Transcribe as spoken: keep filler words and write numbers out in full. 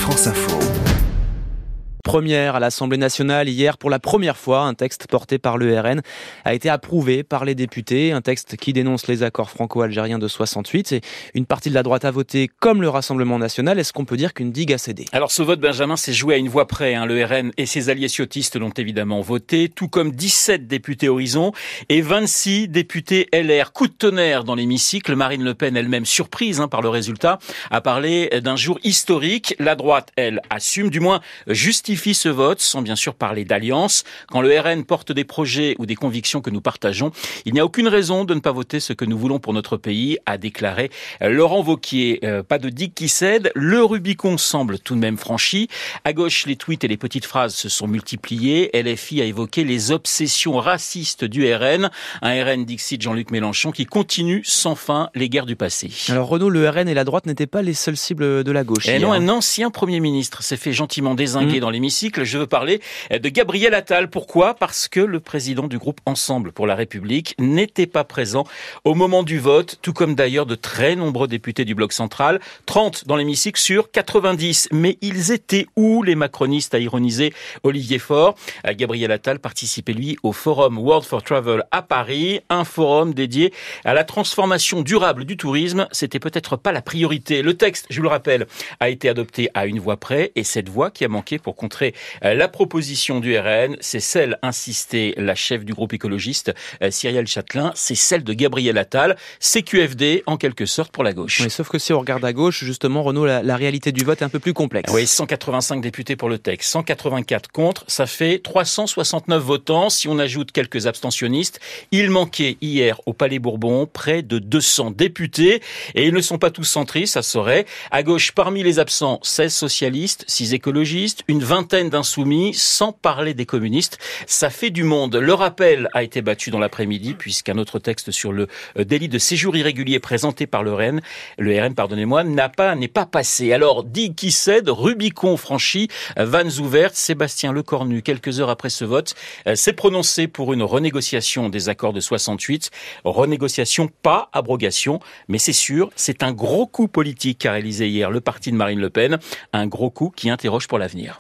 France Info. Première à l'Assemblée nationale hier, pour la première fois, un texte porté par l'E R N a été approuvé par les députés. Un texte qui dénonce les accords franco-algériens de soixante-huit. Et une partie de la droite a voté comme le Rassemblement national. Est-ce qu'on peut dire qu'une digue a cédé ? Alors ce vote, Benjamin, s'est joué à une voix près. Hein. Le R N et ses alliés ciotistes l'ont évidemment voté, tout comme dix-sept députés Horizon et vingt-six députés L R. Coup de tonnerre dans l'hémicycle. Marine Le Pen, elle-même surprise hein, par le résultat, a parlé d'un jour historique. La droite, elle, assume, du moins justifie ce vote, sans bien sûr parler d'alliance. Quand le R N porte des projets ou des convictions que nous partageons, il n'y a aucune raison de ne pas voter ce que nous voulons pour notre pays, a déclaré Laurent Wauquiez. Euh, pas de digue qui cède, le Rubicon semble tout de même franchi. À gauche, les tweets et les petites phrases se sont multipliés. L F I a évoqué les obsessions racistes du R N. Un R N dixit Jean-Luc Mélenchon qui continue sans fin les guerres du passé. Alors Renaud, le R N et la droite n'étaient pas les seules cibles de la gauche. Et hier. non, un ancien Premier ministre s'est fait gentiment dézinguer mmh. dans les Je veux parler de Gabriel Attal. Pourquoi ? Parce que le président du groupe Ensemble pour la République n'était pas présent au moment du vote, tout comme d'ailleurs de très nombreux députés du bloc central. trente dans l'hémicycle sur quatre-vingt-dix. Mais ils étaient où, les macronistes, a ironisé Olivier Faure. Gabriel Attal participait, lui, au forum World for Travel à Paris, un forum dédié à la transformation durable du tourisme. C'était peut-être pas la priorité. Le texte, je vous le rappelle, a été adopté à une voix près, et cette voix qui a manqué pour contrer la proposition du R N, c'est celle, insistait la chef du groupe écologiste, Cyrielle Châtelain, c'est celle de Gabriel Attal, C Q F D en quelque sorte pour la gauche. Oui, sauf que si on regarde à gauche, justement, Renaud, la, la réalité du vote est un peu plus complexe. Oui, cent quatre-vingt-cinq députés pour le texte, cent quatre-vingt-quatre contre, ça fait trois cent soixante-neuf votants. Si on ajoute quelques abstentionnistes, il manquait hier au Palais Bourbon près de deux cents députés, et ils ne sont pas tous centristes, ça serait. À gauche, parmi les absents, seize socialistes, six écologistes, une vingtaine d'insoumis, sans parler des communistes. Ça fait du monde. Le rappel a été battu dans l'après-midi, puisqu'un autre texte sur le délit de séjour irrégulier présenté par le R N, le R N, pardonnez-moi, n'a pas, n'est pas passé. Alors, digue qui cède, Rubicon franchi, vannes ouvertes. Sébastien Lecornu, quelques heures après ce vote, s'est prononcé pour une renégociation des accords de soixante-huit. Renégociation, pas abrogation, mais c'est sûr, c'est un gros coup politique qu'a réalisé hier le parti de Marine Le Pen. Un gros coup qui interroge pour l'avenir.